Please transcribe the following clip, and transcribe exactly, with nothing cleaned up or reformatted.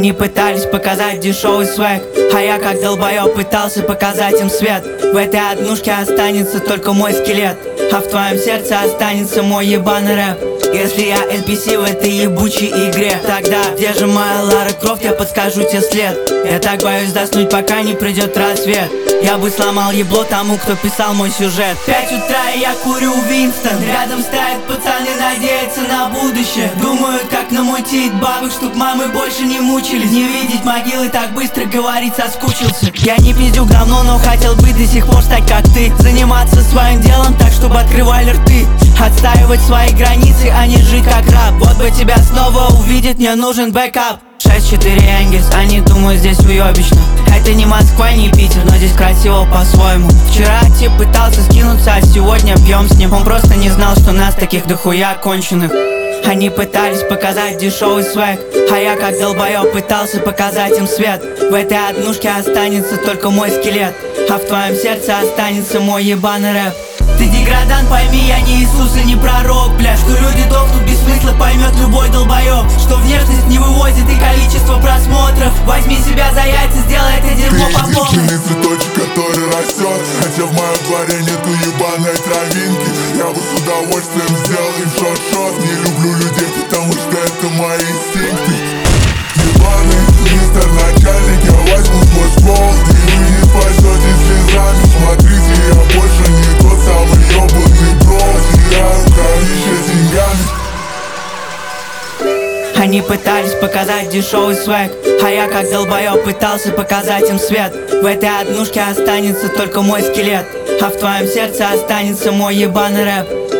Они пытались показать дешевый свек, а я как долбоёб пытался показать им свет. В этой однушке останется только мой скелет, а в твоем сердце останется мой ебаный рэп. Если я эн пи си в этой ебучей игре, тогда где же моя Лара Крофт, я подскажу тебе след. Я так боюсь заснуть, пока не придет рассвет. Я бы сломал ебло тому, кто писал мой сюжет. Пять утра и я курю Винстон. Рядом стоят пацаны, надеются на будущее. Думают, как намутить бабок, чтоб мамы больше не мучились. Не видеть могилы так быстро, говорить соскучился. Я не пиздюк давно, но хотел быть до сих пор стать как ты. Заниматься своим делом так, чтобы открывали рты. Отстаивать свои границы, а не жить как раб. Вот бы тебя снова увидеть, мне нужен бэкап. шесть четыре Энгельс, они думают здесь уёбищно. Это не Москва, не Питер, но здесь красиво по-своему. Вчера тип пытался скинуться, а сегодня пьем с ним. Он просто не знал, что нас таких дохуя конченых. Они пытались показать дешевый свек, а я как долбоёб пытался показать им свет. В этой однушке останется только мой скелет, а в твоем сердце останется мой ебаный рэп. Ты деградант, пойми, я не Иисус и не пророк, бля. Что люди дохнут без смысла, поймет любой долбоёб. Что внешность не вывозит и количество просмотров. Возьми себя за яйца, сделай это дерьмо по полной. Ты единственный цветочек, который растет, хотя в моем дворе нету ебаной травинки. Я бы с удовольствием сделал им шот-шот. Не люблю людей, потому что это мои инстинкты. Ебаный мистер начальник, я возьму свой ствол, и вы не спасетесь слезами. Смотрите, я больше не тот самый ёбаный бро. Теряю кровище деньгами. Они пытались показать дешевый свек, а я как долбоёб пытался показать им свет. В этой однушке останется только мой скелет, а в твоем сердце останется мой ебаный рэп.